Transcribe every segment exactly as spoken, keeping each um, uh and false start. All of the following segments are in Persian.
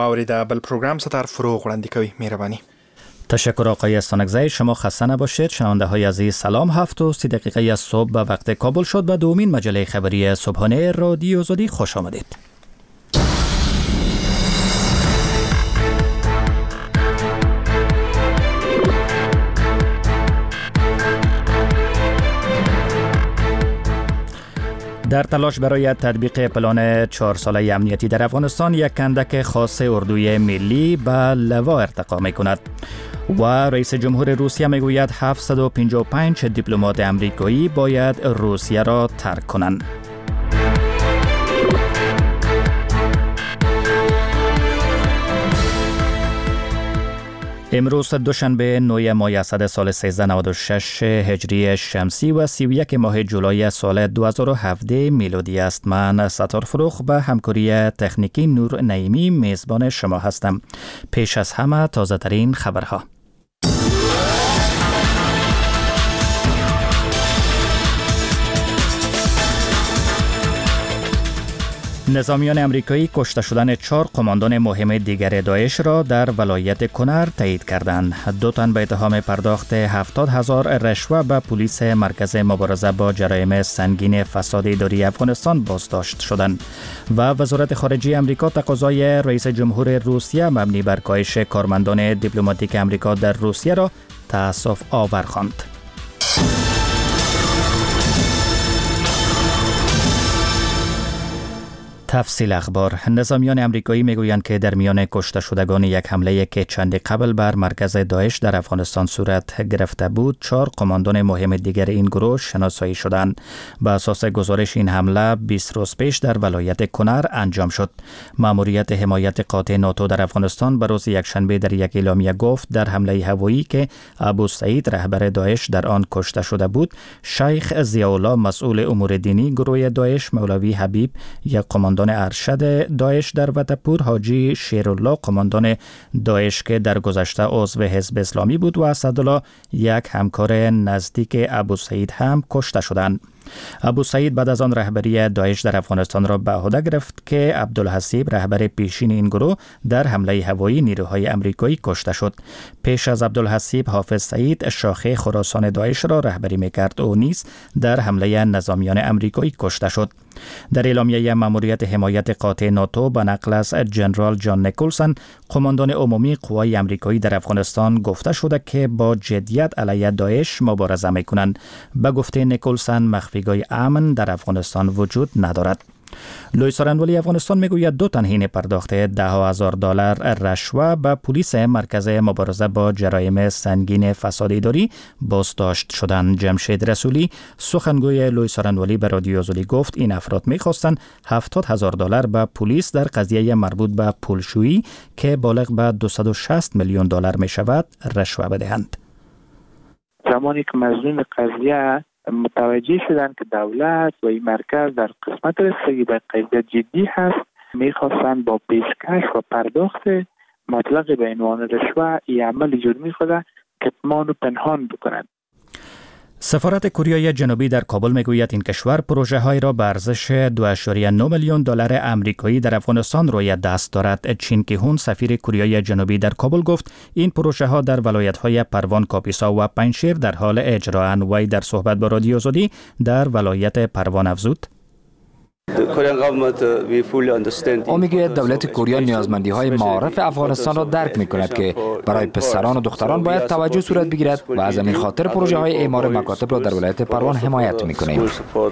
اوریده بل پروگرام ستر فروغ وړاندې کوي. مهرباني. تشکر آقای استانکزی. شما خسته نباشید. شنونده های عزیز سلام. هفت و سی دقیقه از صبح به وقت کابل شد. به دومین مجله خبری صبحانه رادیو آزادی خوش آمدید. در تلاش برای تطبیق پلان چهار ساله امنیتی در افغانستان، یک کندک خاص اردوی ملی به لوا ارتقا می کند و رئیس جمهور روسیه می گوید هفتصد و پنجاه و پنج دیپلمات امریکایی باید روسیه را ترک کنند. امروز دوشنبه نهم ماه اسد سال سیزده نود و شش هجری شمسی و سی و یک ماه جولای سال دو هزار و هفده میلادی است. من ستار فروغ به همکاری تکنیکی نور نعیمی میزبان شما هستم. پیش از همه تازه ترین خبرها. نظامیان امریکایی کشته شدن چهار قماندان مهم دیگر داعش را در ولایت کنر تایید کردند. دو تن به اتهام پرداخت هفتاد هزار رشوه به پلیس مرکز مبارزه با جرایم سنگین فساد اداری افغانستان بازداشت شدند و وزارت خارجه امریکا تقاضای رئیس جمهور روسیه مبنی بر کاهش کارمندان دیپلماتیک امریکا در روسیه را تأسف آور خواند. تفصیل اخبار. نظامیان امریکایی میگویند که در میان کشته شدگان یک حمله که چندی قبل بر مرکز داعش در افغانستان صورت گرفته بود، چهار قماندان مهم دیگر این گروه شناسایی شدند. به اساس گزارش این حمله بیست روز پیش در ولایت کنر انجام شد. مأموریت حمایت قاطع ناتو در افغانستان به روز یکشنبه در یک اعلامیه گفت در حمله هوایی که ابو سعید رهبر داعش در آن کشته شده بود، شیخ ضیاءالله مسئول امور دینی گروه داعش، مولوی حبیب یک قماندان ارشد داعش در وطپور، حاجی شیرالله قماندان داعش که در گذشته عضو حزب اسلامی بود و اسدالله یک همکار نزدیک ابو سعید هم کشته شدند. ابو سعید بعد از آن رهبری داعش در افغانستان را به عهده گرفت که عبدالحسیب رهبر پیشین این گروه در حمله هوایی نیروهای امریکایی کشته شد. پیش از عبدالحسیب، حافظ سعید شاخه خراسان داعش را رهبری میکرد. او نیز در حمله نظامیان امریکایی کشته شد. در اعلامیه مأموریت حمایت قاطع ناتو به نقل از جنرال جان نیکلسن، قماندان عمومی قوای امریکایی در افغانستان، گفته شده که با جدیت علیه داعش مبارزه میکنند. به گفته نیکلسن، مخفیگاه امن در افغانستان وجود ندارد. لوی سارنوالی افغانستان میگوید دو تن حین پرداخت ده هزار دلار رشوه به پلیس مرکز مبارزه با جرایم سنگین فساد اداری بازداشت شدند. جمشید رسولی سخنگوی لوی سارنوالی به رادیو آزادی گفت این افراد میخواستند هفتاد هزار دلار به پلیس در قضیه مربوط به پولشویی که بالغ به دویست و شصت میلیون دلار میشود رشوه بدهند. زمانی که مظنون قضیه متوجه شدن که دولت و این مرکز در قسمت رسیدگی به قضیه جدی هست، میخواستن با پیشکش و پرداخت مبلغ به عنوان رشوه این عمل جرمی خود کتمان و پنهان بکنند. سفارت کره جنوبی در کابل میگوید این کشور پروژه های را به ارزش دو ممیز نه میلیون دلار آمریکایی در افغانستان روی دست دارد. چین کیهون سفیر کره جنوبی در کابل گفت این پروژه ها در ولایت های پروان، کاپیسا و پنجشیر در حال اجرا اند. وی در صحبت با رادیو آزادی در ولایت پروان افزود او میگوید دولت کره نیازمندی های معارف افغانستان را درک می کند که برای پسران و دختران باید توجه صورت بگیرد و از همین خاطر پروژه های اعمار مکاتب را در ولایت پروان حمایت می کنیم.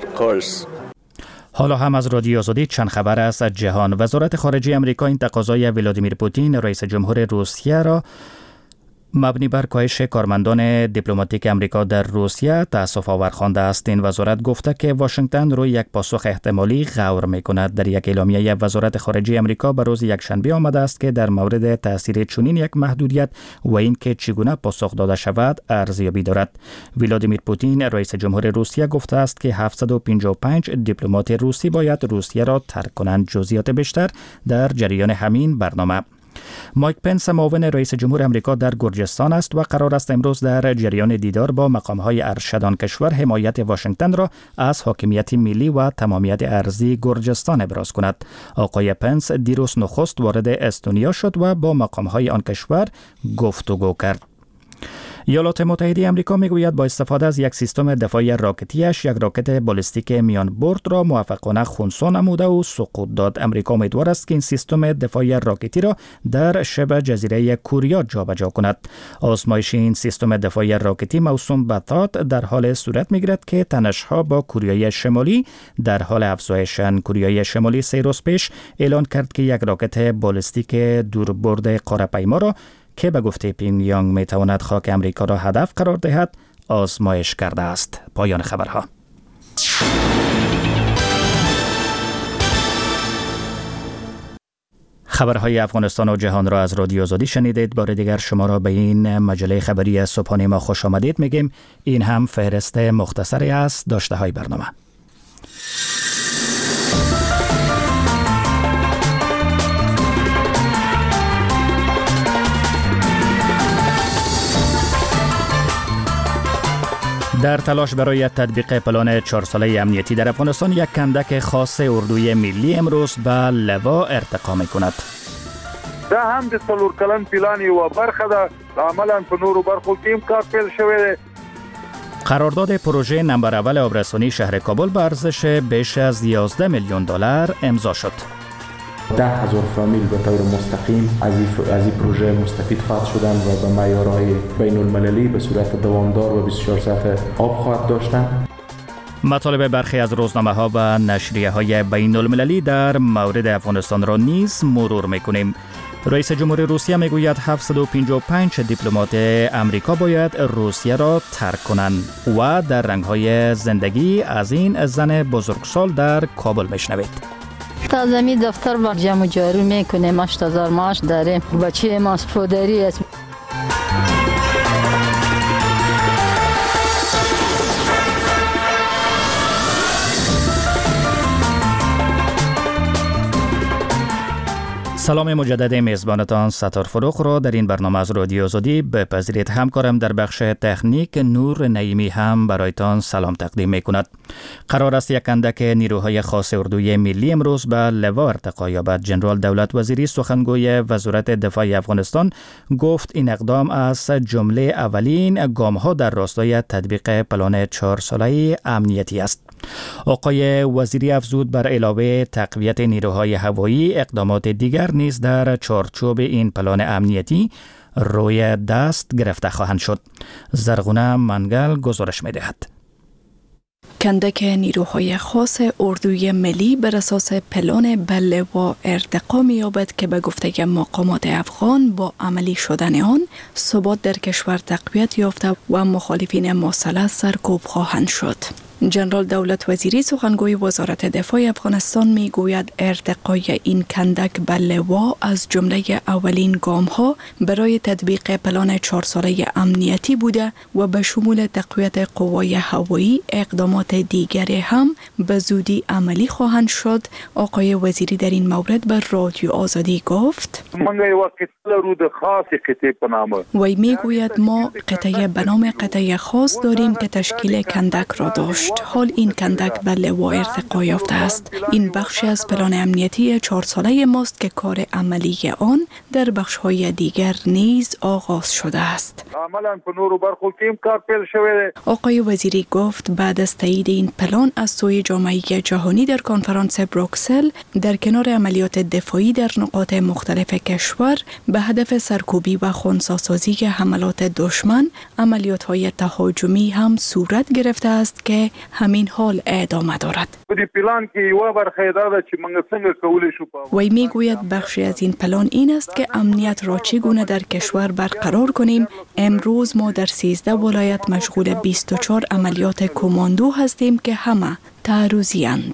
حالا هم از رادیو آزادی چند خبر است از جهان. وزارت خارجه امریکا این تقاضای ولادیمیر پوتین رئیس جمهور روسیه را مبنی بر کاهش کارمندان دیپلماتیک امریکا در روسیه تأسف آور خوانده است. این وزارت گفته که واشنگتن روی یک پاسخ احتمالی غور میکند. در یک اعلامیه وزارت خارجه امریکا به روز یکشنبه آمده است که در مورد تاثیر چنین یک محدودیت و اینکه چگونه پاسخ داده شود ارزیابی دارد. ولادیمیر پوتین رئیس جمهور روسیه گفته است که هفتصد و پنجاه و پنج دیپلمات روسی باید روسیه را ترک کنند. جزئیات بیشتر در جریان همین برنامه. مایک پنس معاون رئیس جمهور امریکا در گرجستان است و قرار است امروز در جریان دیدار با مقام‌های ارشد آن کشور حمایت واشنگتن را از حاکمیت ملی و تمامیت ارضی گرجستان ابراز کند. آقای پنس دیروز نخست وارد استونیا شد و با مقام‌های آن کشور گفتگو کرد. ایالات متحده آمریکا میگوید با استفاده از یک سیستم دفاعی راکتیش یک راکت بالستیک میان برد را موفقانه خنثی نموده و سقوط داد. امریکا امیدوار است که این سیستم دفاعی راکتی را در شبه جزیره کوریا جابجا کند. آزمایش این سیستم دفاعی راکتی موسوم به تات در حال صورت میگیرد که تنش‌ها با کره شمالی در حال افزایش. کره شمالی سه روز پیش اعلان کرد که یک راکت بالستیک دوربرد قاره‌پیما را که به گفته پیونگیانگ می تواند خاک امریکا را هدف قرار دهد آزمایش کرده است. پایان خبرها. خبرهای افغانستان و جهان را از رادیو آزادی شنیدید. بار دیگر شما را به این مجله خبری صبحانه ما خوش آمدید میگیم. این هم فهرست مختصری از داشته های برنامه. در تلاش برای تطبیق پلان چهار ساله امنیتی در افغانستان یک کندک خاص اردوی ملی امروز به لوا ارتقا می کند. دا هم د څلور کلن پلان یو برخه ده، عملاً په نورو برخو کې هم کار پیل شوی دی. قرارداد پروژه نمبر اول آبرسانی شهر کابل به ارزش بیش از یازده میلیون دلار امضا شد. ده هزار فامیل به طور مستقیم از این پروژه مستفید خواهد شدن و به معیارهای بین المللی به صورت دوامدار و بیست و چهار ساعته آب خواهد داشتن. مطالب برخی از روزنامه ها و نشریه های بین المللی در مورد افغانستان را نیز مرور میکنیم. رئیس جمهور روسیه میگوید هفتصد و پنجاه و پنج دیپلمات امریکا باید روسیه را ترک کنند و در رنگ‌های زندگی از این زن بزرگسال در کابل میشنوید. تازه می دفتر با جمع جارو میکنیم، هشت هزار معاش داریم، بچه ماست پدری است. سلام مجدد میزبانتان ستار فروغ را در این برنامه از رادیو آزادی بپذیرید. همکارم در بخش تکنیک نور نعیمی هم برایتان سلام تقدیم می کند. قرار است یک اندک نیروهای خاص اردوی ملی امروز به لوا ارتقا یابد. جنرال دولت وزیری سخنگوی وزارت دفاع افغانستان گفت این اقدام از جمله اولین گام ها در راستای تطبیق پلان چهار ساله امنیتی است. آقای وزیری افزود بر علاوه تقویت نیروهای هوایی اقدامات دیگر نیز در چارچوب این پلان امنیتی روی دست گرفته خواهند شد. زرغونه منگل گزارش می‌دهد. کندک نیروهای خاص اردوی ملی بر اساس پلان بله و ارتقا می‌یابد که به گفته مقامات افغان با عملی شدن آن ثبات در کشور تقویت یافته و مخالفین مسلح سرکوب خواهند شد. جنرال دولت وزیری سخنگوی وزارت دفاع افغانستان می گوید ارتقای این کندک به لوا از جمله اولین گام ها برای تطبیق پلان چهار ساله امنیتی بوده و به شمول تقویت قوای هوایی اقدامات دیگری هم به زودی عملی خواهند شد. آقای وزیری در این مورد به رادیو آزادی گفت وی می گوید ما قطعه به نام قطعه خاص داریم که تشکیل کندک را داشت. حال این کندک به لوا ارتقا یافته است. این بخشی از پلان امنیتی چهار ساله ماست که کار عملی آن در بخش‌های دیگر نیز آغاز شده است. آقای وزیری گفت بعد از تایید این پلان از سوی جامعه جهانی در کنفرانس بروکسل در کنار عملیات دفاعی در نقاط مختلف کشور به هدف سرکوبی و خنثی‌سازی حملات دشمن عملیات‌های تهاجمی هم صورت گرفته است که همین حال ادامه دارد. وی می گوید بخشی از این پلان این است که امنیت را چگونه در کشور برقرار کنیم. امروز ما در سیزده ولایت مشغول بیست و چهار عملیات کماندو هستیم که همه تعرضی اند.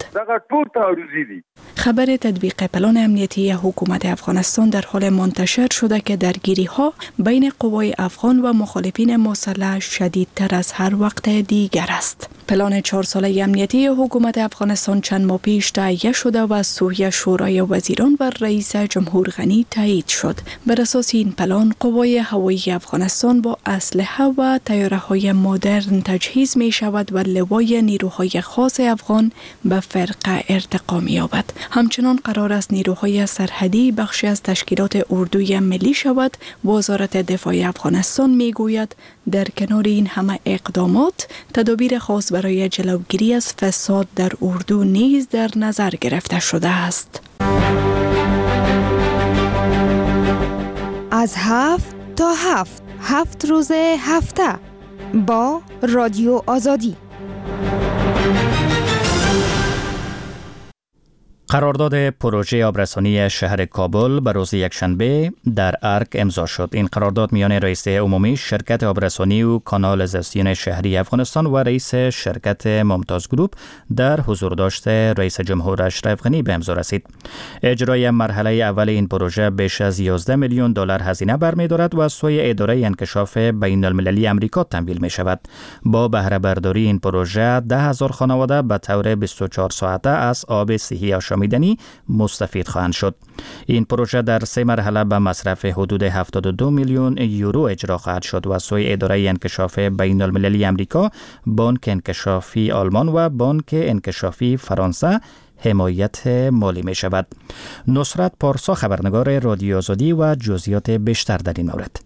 خبر تطبیق پلان امنیتی حکومت افغانستان در حال منتشر شده که درگیری ها بین قوای افغان و مخالفین مسلح شدیدتر از هر وقت دیگر است. پلان چهار ساله امنیتی حکومت افغانستان چند ماه پیش تهیه شده و از سوی شورای وزیران و رئیس جمهور غنی تایید شد. بر اساس این پلان قوای هوایی افغانستان با اسلحه و طیاره‌های مدرن تجهیز می شود و لوای نیروهای خاص افغان به فرقه ارتقا می یابد. همچنان قرار است نیروهای سرحدی بخشی از تشکیلات اردوی ملی شود. وزارت دفاع افغانستان می گوید در کنار این همه اقدامات تدابیر خاص برای جلوگیری از فساد در اردو نیز در نظر گرفته شده است. از هفت تا هفت هفت روز هفته با رادیو آزادی. قرارداد پروژه آبرسانی شهر کابل به روز یکشنبه در ارک امضا شد. این قرارداد میان رئیس عمومی شرکت آبرسانی و کانالیزاسیون شهری افغانستان و رئیس شرکت ممتاز گروپ در حضور داشته رئیس جمهور اشرف غنی به امضا رسید. اجرای مرحله اول این پروژه بیش از یازده میلیون دلار هزینه برمی‌دارد و از سوی اداره انکشاف بین المللی امریکا تمویل می شود. با بهره برداری این پروژه ده هزار خانواده به طور بیست و چهار ساعته از آب صحی آشامیدنی مستفید خواهند شد. این پروژه در سه مرحله به مصرف حدود هفتاد و دو میلیون یورو اجرا خواهد شد و از سوی اداره انکشاف بین المللی امریکا، بانک انکشافی آلمان و بانک انکشافی فرانسه حمایت مالی می شود. نصرت پارسا، خبرنگار رادیو آزادی و جزئیات بیشتر در این مورد.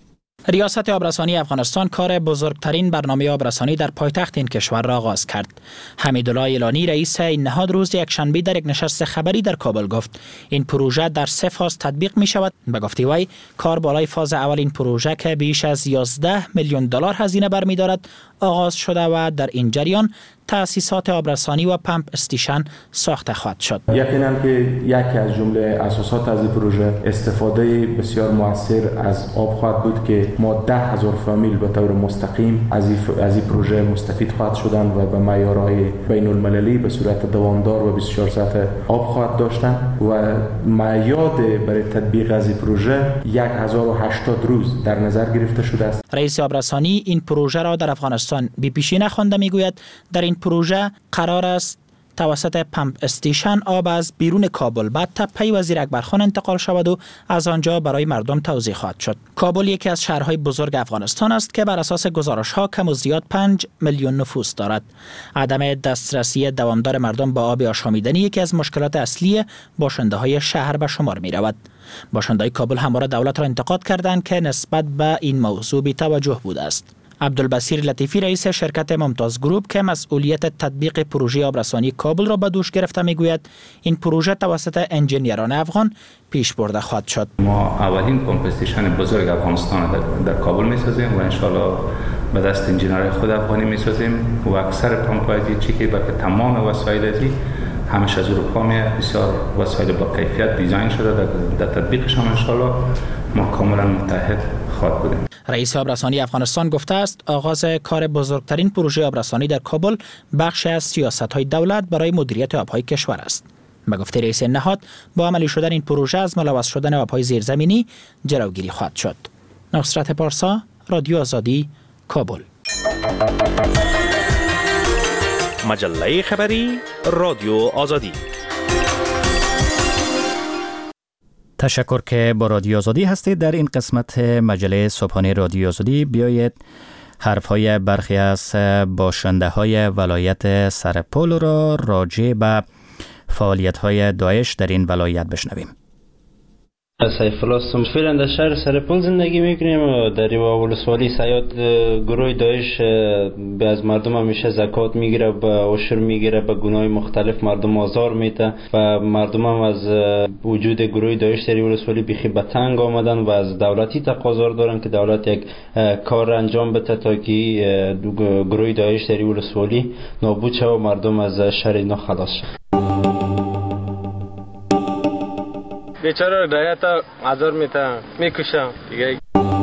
ریاست آبرسانی افغانستان کار بزرگترین برنامه آبرسانی در پایتخت این کشور را آغاز کرد. حمیدالله ایلانی رئیس این نهاد روز یکشنبه در یک نشست خبری در کابل گفت این پروژه در سه فاز تطبیق می شود. به گفته وی کار بالای فاز اول این پروژه که بیش از یازده میلیون دلار هزینه برمی‌دارد آغاز شده و در این جریان تأسیسات آبرسانی و پمپ استیشن ساخته خواهد شد. یقینا که یکی از جمله اساسات از این پروژه استفاده بسیار مؤثر از آب خواهد بود که ما ده هزار فامیل به طور مستقیم از این از این پروژه مستفید خواهد شدن و به معیارهای بین المللی به صورت دوامدار و بیست و چهار ساعته آب خواهد داشتن و معیاد برای تطبیق از این پروژه هزار و هشتاد روز در نظر گرفته شده است. رئیس آبرسانی این پروژه را در افغانستان بی پیشینه خوانده میگوید در این پروژه قرار است توسط پمپ استیشن آب از بیرون کابل به تپه وزیر اکبرخان انتقال شود و از آنجا برای مردم توزیع خواهد شد. کابل یکی از شهرهای بزرگ افغانستان است که بر اساس گزارش‌ها کم و زیاد پنج میلیون نفوس دارد. عدم دسترسی دوامدار مردم به آب آشامیدنی یکی از مشکلات اصلی باشنده‌های شهر به شمار می‌رود. باشنده‌های کابل همواره دولت را انتقاد کردند که نسبت به این موضوع بی‌توجه بوده است. عبدالبصیر لطیفی رئیس شرکت ممتاز گروپ که مسئولیت تطبیق پروژه آبرسانی کابل را به دوش گرفته میگوید این پروژه توسط انجینیران افغان پیش برده خواهد شد. ما اولین پمپ استیشن بزرگ افغانستان در, در کابل میسازیم و انشالله به دست انجینیرهای خود افغانی میسازیم و اکثر پمپ های چی که بلکه تمام وسایل ازی همش از اروپا میاد. بسیار وسایل با کیفیت دیزاین شده در, در تطبیقش هم انشالله ما کاملا متحد خواهد بودیم. رئیس آبرسانی افغانستان گفته است آغاز کار بزرگترین پروژه آبرسانی در کابل بخشی از سیاست‌های دولت برای مدیریت آب‌های کشور است. به گفته رئیس نهاد با عملی شدن این پروژه از ملوث شدن آب‌های زیرزمینی جلوگیری خواهد شد. نصرت پارسا، رادیو آزادی، کابل. مجله خبری رادیو آزادی. تشکر که با رادیو آزادی هستید. در این قسمت مجله صبحانه رادیو آزادی بیایید حرفهای برخی از باشنده های ولایت سرپل را راجع به فعالیت های داعش در این ولایت بشنویم. سیف الله فعلا در شهر سرپل زندگی میکنیم و در ولسوالی سیاد گروه داعش به از مردم همیشه زکات میگیره و عشر میگیره، به گناه مختلف مردم آزار میده و مردم هم از وجود گروه داعش در ولسوالی بیخی به تنگ آمدن و از دولتی تقاضا دارن که دولت یک کار انجام بده تا که گروه داعش در ولسوالی نابود شه و مردم از شر اینا خلاص شه. بیچاره رایت آزار میتن میکشم دیگه.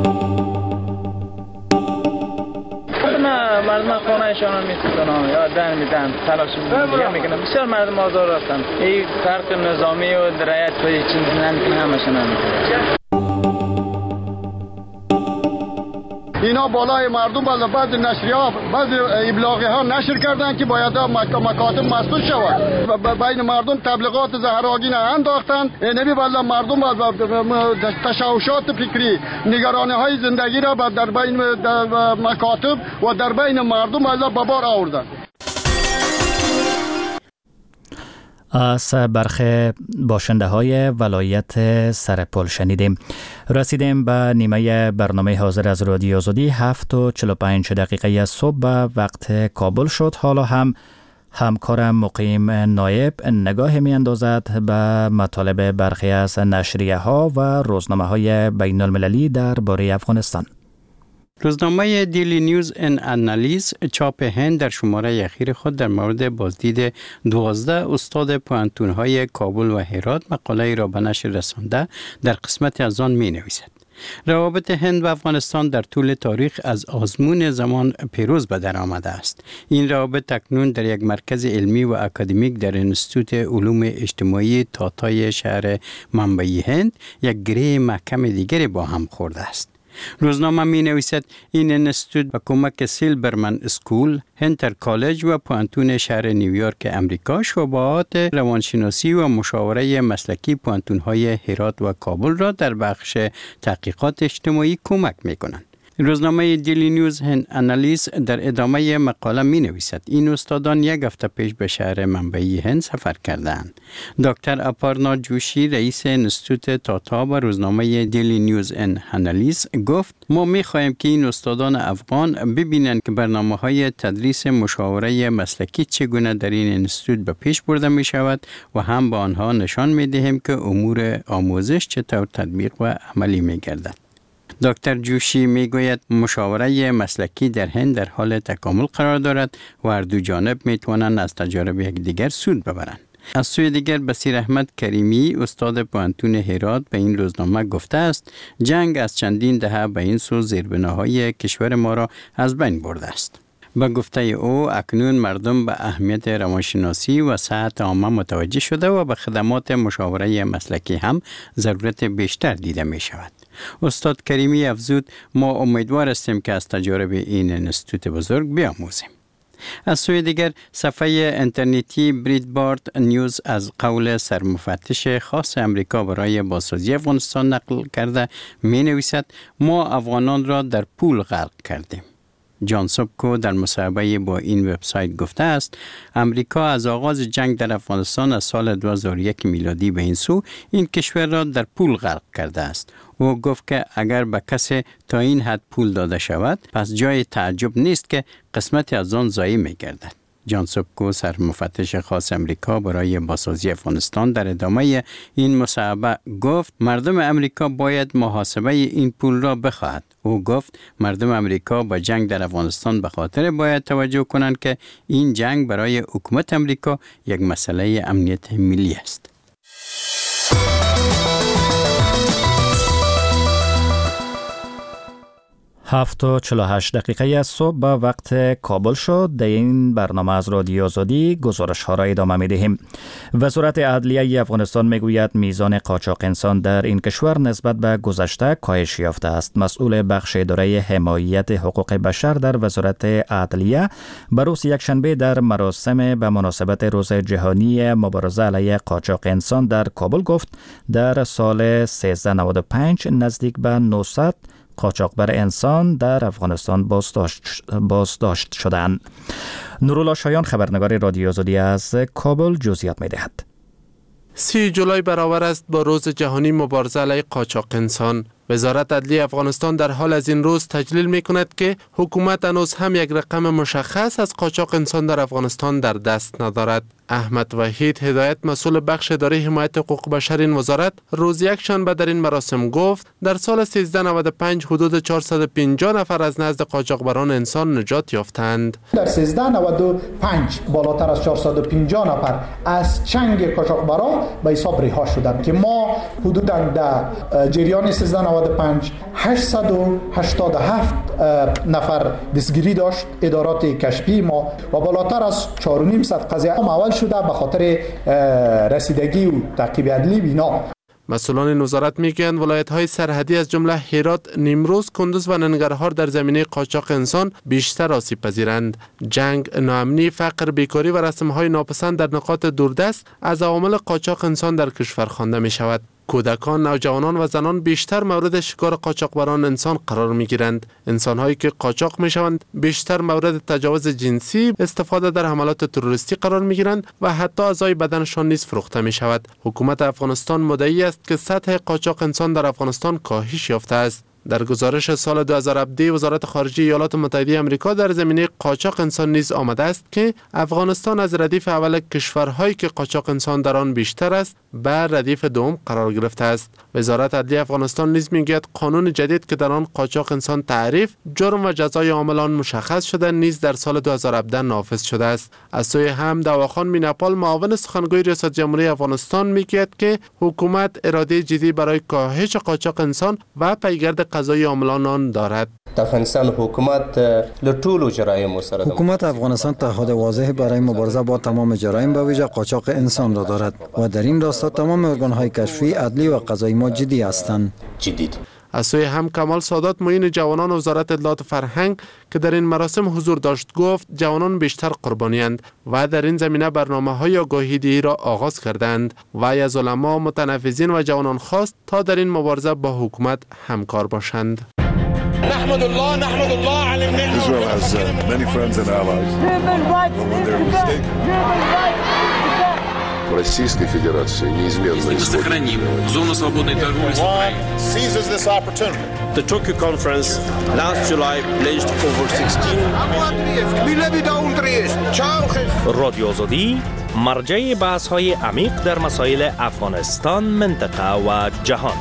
مردم مردم خانهشان رو میسوزنن یا دن میدن تلاش دیگه میکنن. بسیار مردم آزار هستن. این فرق نظامی و رایت توی چیز نمیکنه همشون هم میکنه. این اینا بالای مردم باز بعض نشریات بعض ابلاغی ها نشر کردن که باید مکاتب مسدود شود و بین مردم تبلیغات زهرآگین انداختند. نبی بالا مردم باز تشوشات فکری نگرانی های زندگی را در بین مکاتب و در بین مردم بالا به بار آوردند. از برخی باشنده های ولایت سرپل شنیدیم. رسیدیم به نیمه برنامه حاضر از رادیو آزادی. هفت و چهل و پنج دقیقه صبح به وقت کابل شد. حالا هم همکارم مقیم نایب نگاه می اندازد به مطالب برخی از نشریه ها و روزنامه های بین المللی در باره افغانستان. روزنامه دیلی نیوز ان انالیز چاپ هند در شماره اخیر خود در مورد بازدید دوازده استاد پوهنتون‌های کابل و هرات مقاله را به نشر رسانده در قسمت از آن می نویسد. روابط هند و افغانستان در طول تاریخ از آزمون زمان پیروز به در آمده است. این روابط اکنون در یک مرکز علمی و اکادمیک در انستیتوت علوم اجتماعی تاتای شهر منبعی هند یک گره محکم دیگری با هم خورده است. روزنامه می نویسد این انستیتوت با کمک سیلبرمن اسکول، هنتر کالج و پوهنتون شهر نیویورک امریکا شعبات روانشناسی و مشاوره مسلکی پوهنتون‌های هرات و کابل را در بخش تحقیقات اجتماعی کمک می کنند. روزنامه دیلی نیوز هند انالیز در ادامه مقاله می نویسد این استادان یک هفته پیش به شهر منبعی هند سفر کردند. دکتر اپارنا جوشی رئیس انستیتوت تاتا و روزنامه دیلی نیوز هند انالیز گفت ما می خواهیم که این استادان افغان ببینند که برنامه‌های تدریس مشاوره مسلکی چگونه در این انستیتوت به پیش برده می شود و هم به آنها نشان می دهیم که امور آموزش چطور تطبیق و عملی می گردد. دکتر جوشی می گوید مشاوره مسلکی در هند در حال تکامل قرار دارد و هر دو جانب می توانند از تجارب یکدیگر سود ببرند. از سوی دیگر بصیر احمد کریمی استاد پوهنتون هرات به این روزنامه گفته است جنگ از چندین دهه به این سو زیربناهای کشور ما را از بین برده است. به گفته او اکنون مردم به اهمیت روانشناسی و صحت عامه متوجه شده و به خدمات مشاوره مسلکی هم ضرورت بیشتر دیده می شود. استاد کریمی افزود ما امیدوار هستیم که از تجارب این انستیتوت بزرگ بیاموزیم. از سوی دیگر صفحه اینترنتی بریدبارد نیوز از قول سرمفتش خاص امریکا برای بازسازی افغانستان نقل کرده می نویسد ما افغانان را در پول غرق کردیم. جان سوبکو در مصاحبه با این وبسایت گفته است امریکا از آغاز جنگ در افغانستان از سال دو هزار و یک میلادی به این سو این کشور را در پول غرق کرده است. او گفت که اگر به کسی تا این حد پول داده شود پس جای تعجب نیست که قسمتی از آن ضایع می‌گردد. جان سوبکو سرمفتش خاص امریکا برای بازسازی افغانستان در ادامه این مصاحبه گفت مردم امریکا باید محاسبه این پول را بخواهد. او گفت مردم امریکا با جنگ در افغانستان به خاطر باید توجه کنند که این جنگ برای حکومت امریکا یک مسئله امنیت ملی است. هفت و چهل و هشت دقیقه از صبح به وقت کابل شد. در این برنامه از رادیو آزادی گزارش ها را ادامه می دهیم. وزارت عدلیه افغانستان می گوید میزان قاچاق انسان در این کشور نسبت به گذشته کاهش یافته است. مسئول بخش اداره حمایت حقوق بشر در وزارت عدلیه به روز یکشنبه در مراسم به مناسبت روز جهانی مبارزه علیه قاچاق انسان در کابل گفت در سال سیزده نود و پنج نزدیک به نهصد قاچاقبر انسان در افغانستان بازداشت بازداشت شدند. نورالله شایان خبرنگار رادیو آزادی از کابل جزئیات می‌دهد. سی جولای برابر است با روز جهانی مبارزه علیه قاچاق انسان. وزارت عدلیه افغانستان در حال از این روز تجلیل می کند که حکومت هنوز هم یک رقم مشخص از قاچاق انسان در افغانستان در دست ندارد. احمد وحید هدایت مسئول بخش اداره حمایت حقوق بشر این وزارت روز یکشنبه در این مراسم گفت در سال سیزده نود و پنج حدود چهارصد و پنجاه نفر از نزد قاچاقبران انسان نجات یافتند. در سیزده نود و پنج بالاتر از چهارصد و پنجاه نفر از چنگ قاچاقبران به حساب رها شدند که ما حدوداً در جریان سیزده نود و پنج هشتصد و هشتاد و هفت نفر دستگیری داشت ادارات کشفی ما و بالاتر از چهار و نیم صد قضیه معول شده به خاطر رسیدگی و تعقیب عدلی بینا. مسئولان وزارت میگویند ولایت‌های سرحدی از جمله هرات، نیمروز، کندوز و ننگرهار در زمینه قاچاق انسان بیشتر آسیب پذیرند. جنگ، ناامنی، فقر، بیکاری و رسم‌های ناپسند در نقاط دوردست از عوامل قاچاق انسان در کشور خوانده می شود. کودکان، نوجوانان و زنان بیشتر مورد شکار قاچاقبران انسان قرار می گیرند. انسان‌هایی که قاچاق می شوند بیشتر مورد تجاوز جنسی، استفاده در حملات تروریستی قرار می گیرند و حتی اعضای بدنشان نیز فروخته می شود. حکومت افغانستان مدعی است که سطح قاچاق انسان در افغانستان کاهش یافته است. در گزارش سال دو هزار و هفده وزارت خارجه ایالات متحده آمریکا در زمینه قاچاق انسان نیز آمده است که افغانستان از ردیف اول کشورهایی که قاچاق انسان در آن بیشتر است به ردیف دوم قرار گرفته است. وزارت عدلیه افغانستان نیز میگوید قانون جدید که در آن قاچاق انسان تعریف، جرم و جزای عاملان مشخص شده نیز در سال دو هزار و هفده نافذ شده است. از سوی هم دواخان میناپال، معاون سخنگوی ریاست جمهوری افغانستان میگوید که حکومت اراده جدی برای کاهش قاچاق انسان و پیگرد قضایی عاملان آن دارد. افغانستان حکومت لطول جرایم سره حکومت افغانستان تعهد واضح برای مبارزه با تمام جرایم به ویژه قاچاق انسان را دارد و در این راستا تمام ارگان‌های کشفی، عدلی و قضایی ما جدی هستند. جدی. از سوی هم کمال سادات، معین جوانان وزارت اطلاعات و فرهنگ که در این مراسم حضور داشت، گفت جوانان بیشتر قربانی‌اند و در این زمینه برنامه‌های آگاهی‌دهی را آغاز کردند و از علما، متنفذین و جوانان خواست تا در این مبارزه با حکومت همکار باشند. نحمد الله نحمد الله على النعمة. Israel has uh, many friends and allies. When they're mistaken. Российской Федерации неизменно сохраним зону свободной торговли с Украиной. Seizes this opportunity. The Tokyo conference last July pledged over sixteen رادیو آزادی مرجع بحث‌های عمیق در مسائل افغانستان، منطقه و جهان.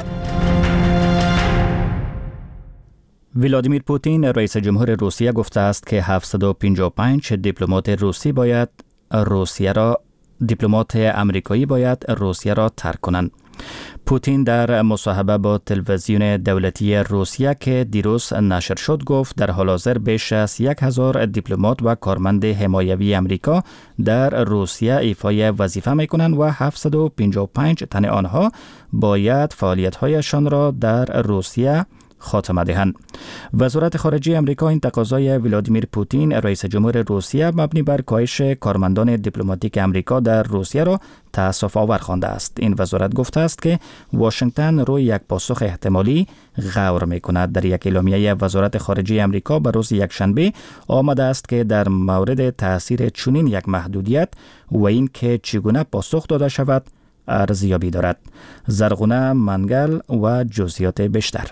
ولادیمیر پوتین رئیس جمهور روسیه گفته است که هفتصد و پنجاه و پنج دیپلمات روسی باید روسیه را دیپلمات امریکایی باید روسیه را ترک کنند. پوتین در مصاحبه با تلویزیون دولتی روسیه که دیروز نشر شد گفت در حال حاضر بیش از یک هزار دیپلمات و کارمند حمایوی امریکا در روسیه ایفای وظیفه میکنند و هفتصد و پنجاه و پنج تن آنها باید فعالیت‌هایشان را در روسیه خاتمه دهند. وزارت خارجه امریکا این تقاضای ولادیمیر پوتین رئیس جمهور روسیه مبنی بر کاهش کارمندان دیپلماتیک امریکا در روسیه را تأسف آور خوانده است. این وزارت گفته است که واشنگتن روی یک پاسخ احتمالی غور می‌کند. در یک اعلامیه وزارت خارجه امریکا به روز یکشنبه آمده است که در مورد تأثیر چنین یک محدودیت و این که چگونه پاسخ داده شود ارزیابی دارد. زرغونه منگل و جزئیات بیشتر.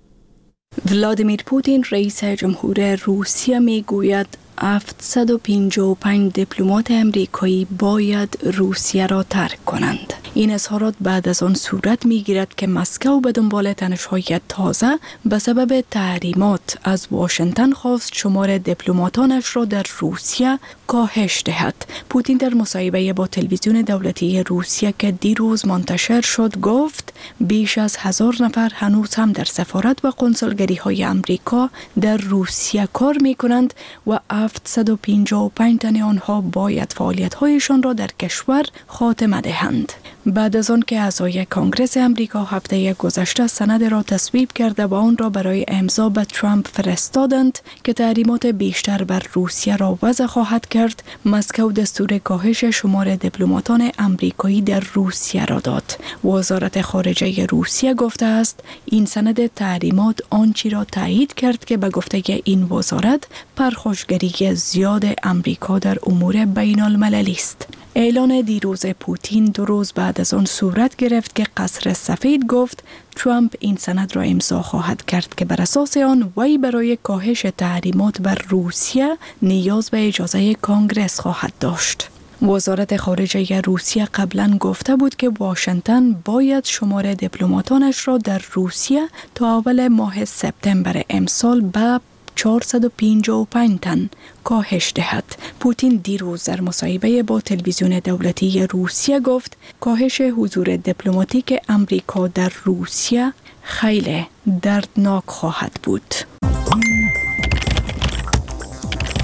ولادیمیر پوتین رئیس جمهور روسیه می گوید هفتصد و پنجاه و پنج دیپلمات امریکایی باید روسیه را ترک کنند. این اظهارات بعد از آن صورت می گیرد که مسکو به دنبال تنش‌های تازه به سبب تحریمات از واشنگتن خواست شمار دیپلماتانش را در روسیه کاهش دهد. پوتین در مصاحبه با تلویزیون دولتی روسیه که دیروز منتشر شد گفت بیش از هزار نفر هنوز هم در سفارت و قنسولگری های امریکا در روسیه کار می کنند و هفتصد و پنجاه و پنج تن آنها باید فعالیت‌هایشان را در کشور خاتمه دهند. بعد از آن که اعضای کانگرس امریکا هفته گذشته سند را تصویب کرده و آن را برای امضا به ترامپ فرستادند که تحریمات بیشتر بر روسیه را وضع خواهد کرد، مسکو دستور کاهش شمار دیپلماتان امریکایی در روسیه را داد. وزارت خارجه روسیه گفته است این سند تحریمات آنچه را تایید کرد که به گفته این وزارت پرخاشگری زیاد امریکا در امور بین المللی است. اعلان دیروز پوتین دو روز بعد از آن صورت گرفت که قصر سفید گفت ترامپ این سند را امضا خواهد کرد که بر اساس آن وی برای کاهش تحریمات بر روسیه نیاز به اجازه کانگرس خواهد داشت. وزارت خارجه روسیه قبلا گفته بود که واشنگتن باید شمار دیپلماتانش را در روسیه تا اول ماه سپتامبر امسال به چهارصد و پنجاه و پنج تن کاهش دهد. پوتین دیروز در مصاحبه با تلویزیون دولتی روسیه گفت کاهش حضور دیپلماتیک امریکا در روسیه خیلی دردناک خواهد بود.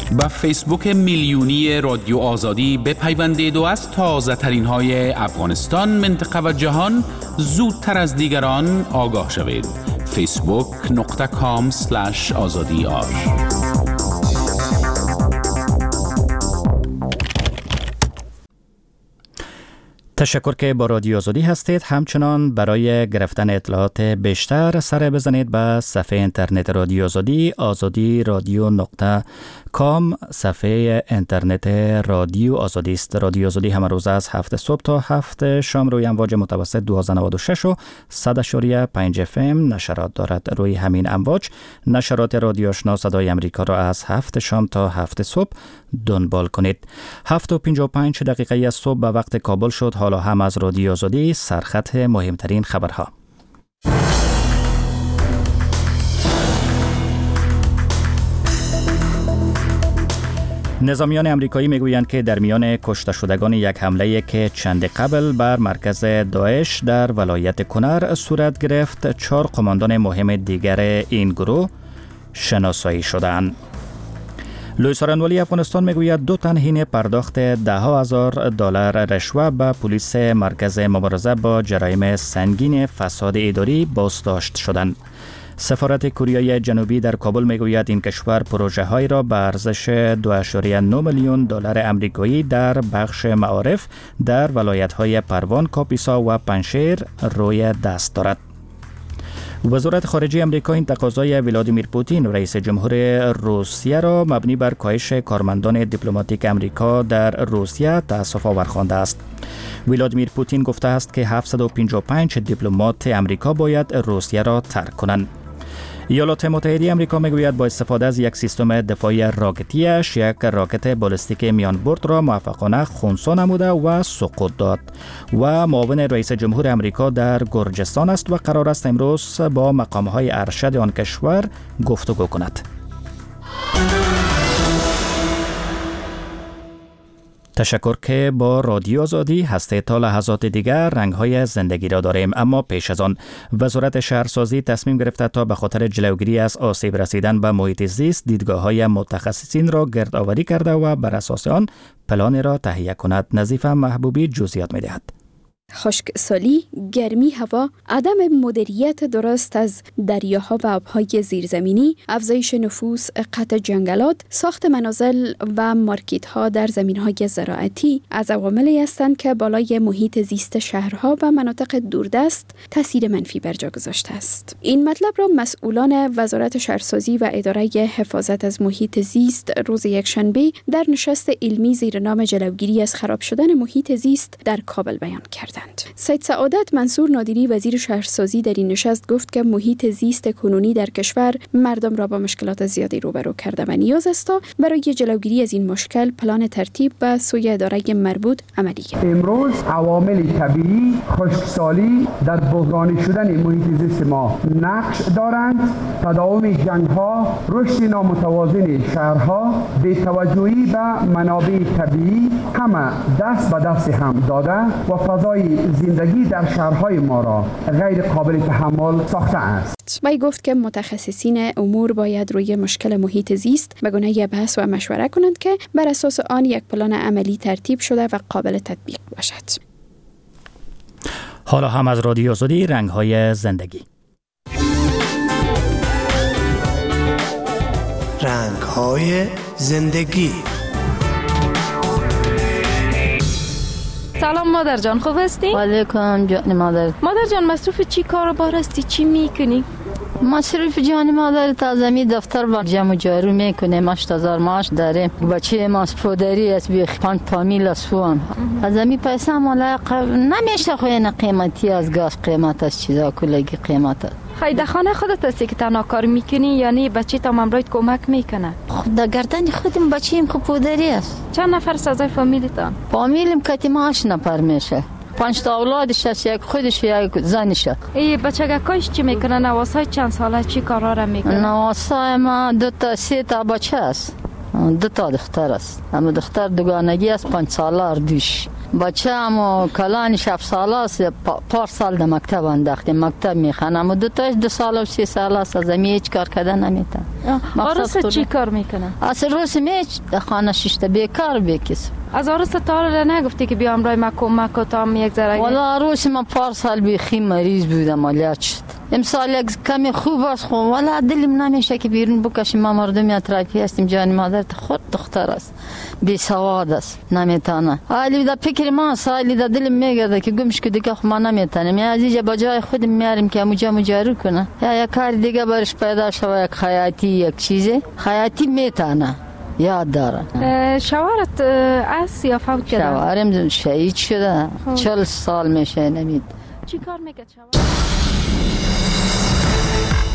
به فیسبوک میلیونی رادیو آزادی بپیوندید و از تازه ترین های افغانستان، منطقه و جهان زودتر از دیگران آگاه شوید. فیسبوک نقطه کام سلش آزادی آر. تشکر که با رادیو آزادی هستید. همچنان برای گرفتن اطلاعات بیشتر سر بزنید به صفحه اینترنت رادیو آزادی، آزادی رادیو نقطه کام. صفحه اینترنت رادیو آزادی است. رادیو آزادی همه روز از هفت صبح تا هفت شام روی امواج متوسط دو هزار و نود و شش و صد و پنج اف ام نشرات دارد. روی همین امواج نشرات رادیو آشنا صدای امریکا را از هفت شام تا هفت صبح دنبال کنید. هفت و پنجاه و پنج دقیقه از صبح به وقت کابل شد. حالا هم از رادیو آزادی سرخط مهمترین خبرها. نظامیان امریکایی میگویند که در میان کشته شدگان یک حمله که چند قبل بر مرکز داعش در ولایت کنر صورت گرفت، چهار قماندان مهم دیگر این گروه شناسایی شدند. لوئیس آرنوالی افغانستان میگوید دو تن حین پرداخت ده ها هزار دلار رشوه به پلیس مرکز مبارزه با جرایم سنگین فساد اداری بازداشت شدند. سفارت کره جنوبی در کابل میگوید این کشور پروژه های را به ارزش دو ممیز نه میلیون دلار آمریکایی در بخش معارف در ولایت های پروان، کاپیسا و پنشیر روی دست دارد. وزارت خارجه آمریکا این تقاضای ولادیمیر پوتین رئیس جمهور روسیه را مبنی بر کاهش کارمندان دیپلماتیک آمریکا در روسیه تأسف آور خوانده است. ولادیمیر پوتین گفته است که هفتصد و پنجاه و پنج دیپلمات آمریکا باید روسیه را ترک کنند. ایالات متحده آمریکا میگوید با استفاده از یک سیستم دفاعی راکتیش یک راکت بالستیک میان برد را موفقانه خنثی نموده و سقوط داد و معاون رئیس جمهور آمریکا در گرجستان است و قرار است امروز با مقام‌های ارشد آن کشور گفتگو کند. تشکر که با رادیو آزادی هستید. تا لحظات دیگر رنگ‌های زندگی را داریم، اما پیش از آن وزارت شهرسازی تصمیم گرفته تا به خاطر جلوگیری از آسیب رسیدن به محیط زیست دیدگاه‌های متخصصین را گردآوری کرده و بر اساس آن پلان را تهیه کند. نظیفه محبوبی جزئیات می‌دهد. خشکسالی، گرمی هوا، عدم مدیریت درست از دریاها و آبهای زیرزمینی، افزایش نفوس، قطع جنگلات، ساخت منازل و مارکت‌ها در زمین‌های زراعتی از عواملی هستند که بالای محیط زیست شهرها و مناطق دوردست تاثیر منفی بر جا گذاشته است. این مطلب را مسئولان وزارت شهرسازی و اداره حفاظت از محیط زیست روز یکشنبه در نشست علمی زیر نام جلوگیری از خراب شدن محیط زیست در کابل بیان کردند. سید سعادت منصور نادری وزیر شهرسازی در این نشست گفت که محیط زیست کنونی در کشور مردم را با مشکلات زیادی روبرو کرده و نیاز است تا برای جلوگیری از این مشکل پلان ترتیب به سوی اداره مربوط عملی گردد. امروز عوامل طبیعی، خشکسالی در بحرانی شدن محیط زیست ما نقش دارند. تداوم جنگ‌ها، رشد نامتوازن شهرها، بی‌توجهی به منابع طبیعی همه دست به دست هم داده و فضای زندگی در شهرهای ما را غیر قابل تحمل ساخته است. وی گفت که متخصصین امور باید روی مشکل محیط زیست به گونه بحث و مشوره کنند که بر اساس آن یک پلان عملی ترتیب شده و قابل تطبیق باشد. حالا هم از رادیو آزادی رنگ‌های زندگی. رنگ‌های زندگی. سلام مادر جان، خوب هستی؟ علیکم جان مادر. مادر جان مصروف چی کاربار هستی؟ چی میکنی؟ مصروف جان مادر تازمی دفتر با جمع جارو میکنیم. هشت هزار معاش داریم. بچه ما پودری است بی پنج فامیل اسوان. از امی پیسه مال نمیشه خوین قیمتی از گاز قیمت از چیزا کلگی قیمت است. خیلی خانه خودت هستی که تنها کار میکنی یعنی بچه تا ممرایت کمک میکنه؟ خود در گردن خودم بچه ایم خوب پودری است. چند نفر سازای فامیلتان؟ فامیلم کتی ما هشت نفر میشه. پنج تا اولادش هست، یک خودش یک زنشه. ای بچگکایش چی میکنه؟ نواسای چند ساله چی کارا را میکنه؟ نواسای ما دو تا سه تا بچه است. دو تا دختر است. اما دختر دوگانگی است، پنج ساله اردوش. بچه اما کلانش هفت ساله است، پار سال در مکتب انداخته، مکتب میخوانه، اما دو تاش دو سال و سه سال است، از امی هیچ کار کرده نمیتن. آرس چی کار میکنه؟ از روز میچ در خانه شیشته بیکار بیکس. از آرس تا رو نگفتی که بیام رای ما کمک کنم یک ذره؟ والا آرس من پار سال بیخی مریض بودم عملیات شد. امسال یک کمی خوب است، خو والا دلم نمیشه که بیرون بکشیم، ما مردم اطرافی هستیم، جان مادر خود دختر است، بی سواد است، نمیتونه. حالی در فکر ما سالی در دلم میگرده که گمش که دیگه ما نمیتونیم، یا عزیز با جای خودم میاریم که موجا مجارو کنه، یا یک کار دیگه برش پیدا شوه، یک خیاطی یک چیزی خیاطی میتونه. یاد داره. شوهرت است یا فوت کرده؟ شوهرم شهید شده، چهل سال میشه نمید. چی کار میکرد شوهر؟